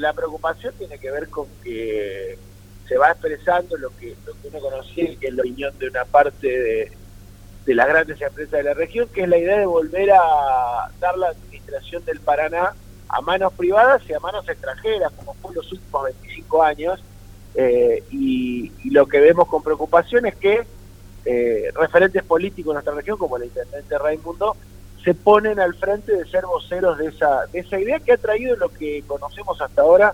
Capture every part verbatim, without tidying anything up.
la preocupación tiene que ver con que se va expresando lo que, lo que uno conocía, que es la opinión de una parte de, de las grandes empresas de la región, que es la idea de volver a dar la administración del Paraná a manos privadas y a manos extranjeras, como fue en los últimos veinticinco años, eh, y, y lo que vemos con preocupación es que eh, referentes políticos de nuestra región, como el intendente Raimundo, se ponen al frente de ser voceros de esa, de esa idea que ha traído lo que conocemos hasta ahora,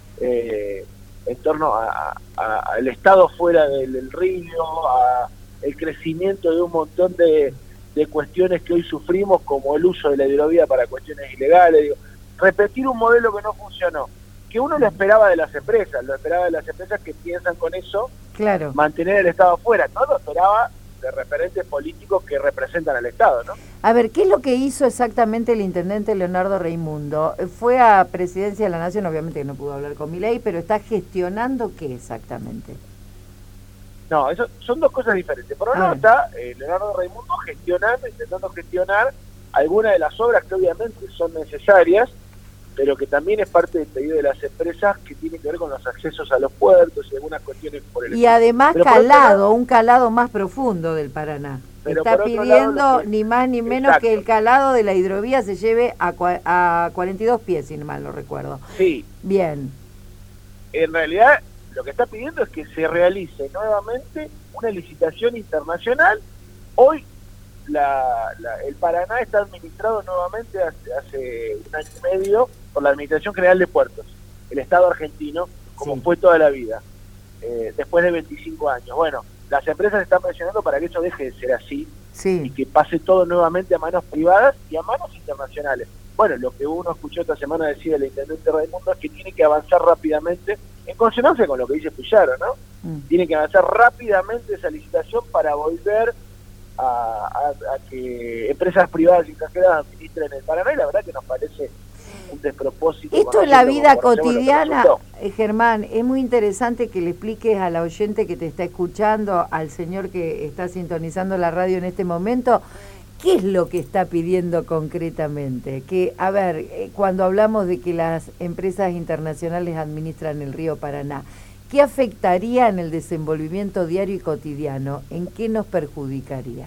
eh, en torno al Estado fuera del, del río, a el crecimiento de un montón de, de cuestiones que hoy sufrimos, como el uso de la hidrovía para cuestiones ilegales. Digo, repetir un modelo que no funcionó, que uno lo esperaba de las empresas, lo esperaba de las empresas que piensan con eso, claro, mantener el Estado afuera, no lo esperaba de referentes políticos que representan al Estado, ¿no? A ver, ¿qué es lo que hizo exactamente el intendente Leonardo Raimundo? Fue a Presidencia de la Nación, obviamente que no pudo hablar con Milei, pero está gestionando ¿qué exactamente? No, eso son dos cosas diferentes. Por un lado está eh, Leonardo Raimundo gestionando, intentando gestionar algunas de las obras que obviamente son necesarias, pero que también es parte del pedido de las empresas, que tiene que ver con los accesos a los puertos y algunas cuestiones por el... Y además pero calado, lado, un calado más profundo del Paraná. Pero está pidiendo lado, que, ni más ni menos exacto, que el calado de la hidrovía se lleve a, a cuarenta y dos pies, si mal no recuerdo. Sí. Bien. En realidad, lo que está pidiendo es que se realice nuevamente una licitación internacional. Hoy la, la, el Paraná está administrado nuevamente hace, hace un año y medio por la Administración General de Puertos, el Estado argentino, como sí. fue toda la vida, eh, después de veinticinco años. Bueno, las empresas están presionando para que eso deje de ser así, sí. y que pase todo nuevamente a manos privadas y a manos internacionales. Bueno, lo que uno escuchó esta semana decir el intendente Raimundo es que tiene que avanzar rápidamente, en consonancia con lo que dice Puyaro, ¿no? Mm. Tiene que avanzar rápidamente esa licitación para volver a, a, a que empresas privadas y extranjeras administren el Paraná, y la verdad que nos parece un despropósito. Esto en la vida cotidiana, Germán, es muy interesante que le expliques a la oyente que te está escuchando, al señor que está sintonizando la radio en este momento, ¿qué es lo que está pidiendo concretamente? Que, a ver, cuando hablamos de que las empresas internacionales administran el río Paraná, ¿qué afectaría en el desenvolvimiento diario y cotidiano? ¿En qué nos perjudicaría?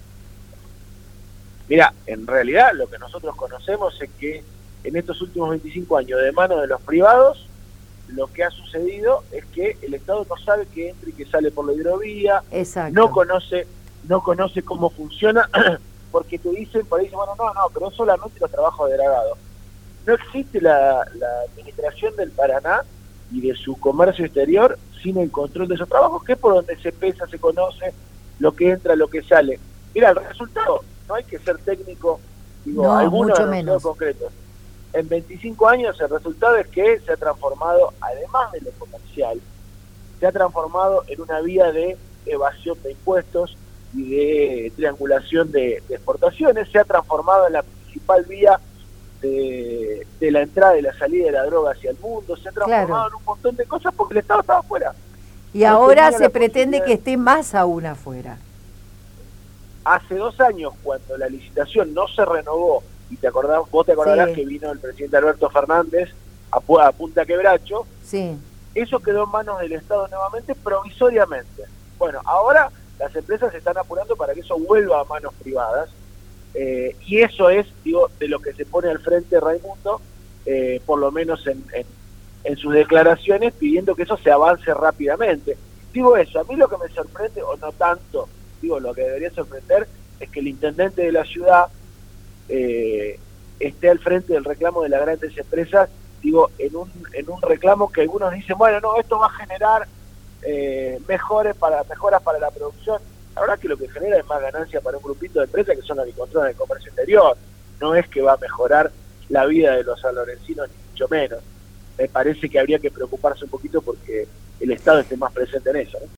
Mira, en realidad lo que nosotros conocemos es que en estos últimos veinticinco años, de mano de los privados, lo que ha sucedido es que el Estado no sabe qué entra y qué sale por la hidrovía, exacto, no conoce, no conoce cómo funciona, porque te dicen, por ahí dicen, bueno, no, no, pero es solamente los trabajos de dragado. No existe la, la administración del Paraná y de su comercio exterior sin el control de esos trabajos, que es por donde se pesa, se conoce lo que entra, lo que sale. Mira, el resultado, no hay que ser técnico, digo, no, algunos mucho menos concretos. En veinticinco años el resultado es que se ha transformado, además de lo comercial, se ha transformado en una vía de evasión de impuestos y de triangulación de, de exportaciones, se ha transformado en la principal vía de, de la entrada y la salida de la droga hacia el mundo, se ha transformado claro. en un montón de cosas porque el Estado estaba afuera. Y no ahora se pretende que esté más aún afuera. Hace dos años, cuando la licitación no se renovó, y te acordás, vos te acordarás sí. que vino el presidente Alberto Fernández a, a Punta Quebracho, sí. eso quedó en manos del Estado nuevamente provisoriamente. Bueno, ahora las empresas se están apurando para que eso vuelva a manos privadas, eh, y eso es, digo, de lo que se pone al frente Raimundo, eh, por lo menos en, en, en sus declaraciones, pidiendo que eso se avance rápidamente. Digo eso, a mí lo que me sorprende, o no tanto, digo, lo que debería sorprender, es que el intendente de la ciudad eh, esté al frente del reclamo de las grandes empresas, digo, en un, en un reclamo que algunos dicen, bueno, no, esto va a generar eh, mejores para, mejoras para la producción. La verdad que lo que genera es más ganancia para un grupito de empresas que son las que controlan el comercio exterior. No es que va a mejorar la vida de los sanlorencinos, ni mucho menos. Me parece que habría que preocuparse un poquito porque el Estado esté más presente en eso, ¿no?